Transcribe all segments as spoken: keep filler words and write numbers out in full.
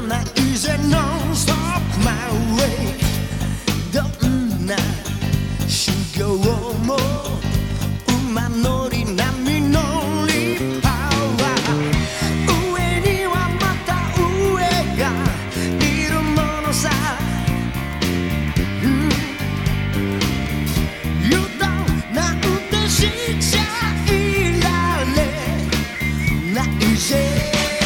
ないぜ Non-stop my way どんな修行も馬乗り波乗りパワー上にはまた上がいるものさ、うん、油断なんてしちゃいられないぜ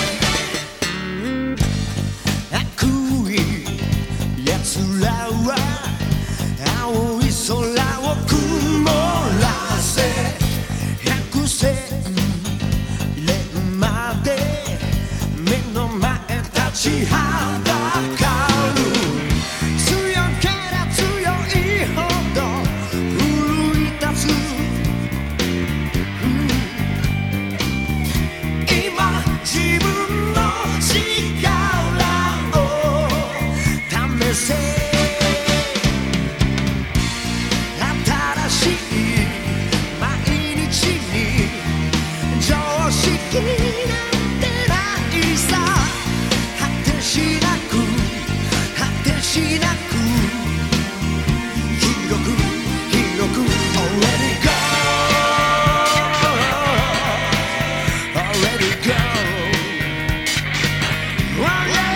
奴らは青い空を曇らせ百戦錬まで目の前立ちはだかる強けりゃ強いほど奮い立つ、うん、今自分の力新しい毎日に常識なんてないさ果てしなく果てしなく広く広く Already go Already go One day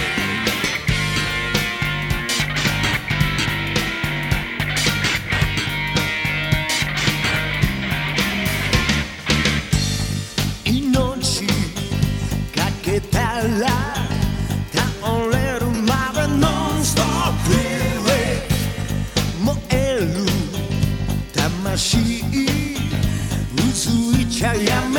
たら倒れるまでノンストップリレー燃える魂うついちゃやめ